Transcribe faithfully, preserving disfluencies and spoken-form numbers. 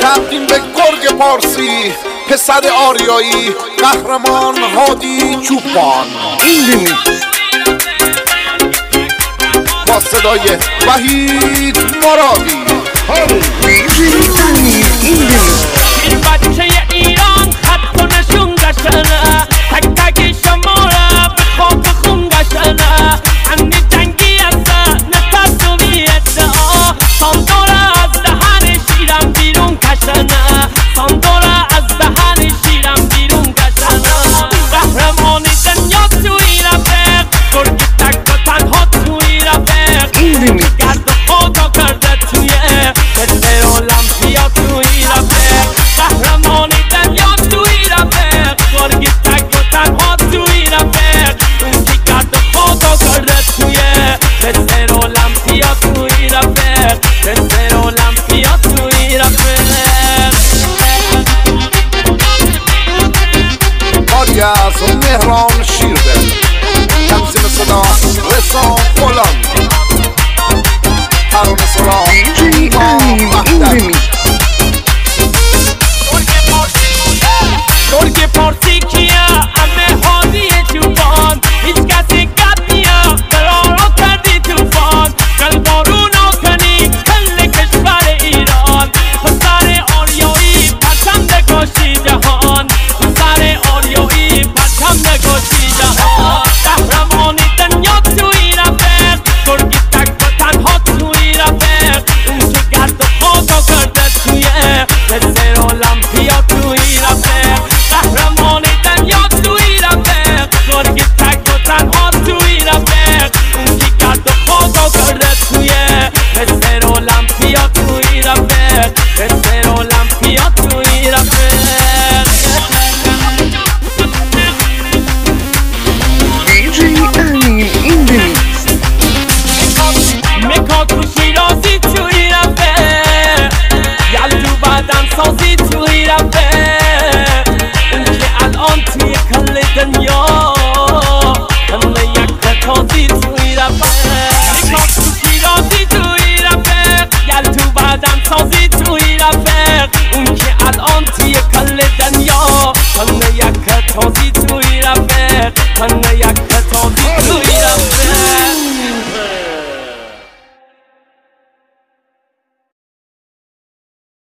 تقدیم به گرگ پارسی، پسر آریایی، قهرمان هادی چوپان. این با صدای وحید مرادی. این بچه ایران خط و نشون گشنه، تک تک شما را به خاک خون گشنه. هنی جنگی هسته نترسومی ادعا، ساندوره از دهن شیرم بیرون کشنه، ساندوره از دهن شیرم بیرون کشنه. قهرمانی دنیا توی رفیق، گرگ تک و تنها توی رفیق، گرد و خاکا کرده توی مثل المپیا توی رفیق. قهرمانی دنیا توی رفیق، گرگ تک و تنها توی رفیق، اون که گرد و خاکا کرده توی مثل المپیا توی رفیق، مثل المپیا توی رفیق. کاری از مهران شیردل، تنظیم صدا رسا فلان، ترانه سرا ایما مهدوی. گرگ پارسی کیه همه هادی چوپان، هیچ کسی گد نیا قرارو کردی توفان. قلبارو نکنی کل کشور ایران، پسر آریایی پرچم نگاشی جهان، پسر آریایی پرچم نگاشی جهان. قهرمانی دنیا توی رفیق، گرگ تک و تنها توی رفیق، اون که گرد و خاکا کرده توی مثل المپیا توی رفیق. قهرمانی دنیا توی رفیق، گرگ تک و تنها توی رفیق، اون که گرد و خاکا کرده توی مثل المپیا توی رفیق، مثل المپیا توی رفیق. مکاکو شیرازی توی رفیق، یلدو بدن سازی توی رفیق، اون که الان توی کل دنیا همه یک تازی توی رفیق. مکاکو شیرازی توی رفیق، یلدو بدن سازی توی رفیق، اون که الان توی کل دنیا همه یک تازی توی رفیق، همه یک تازی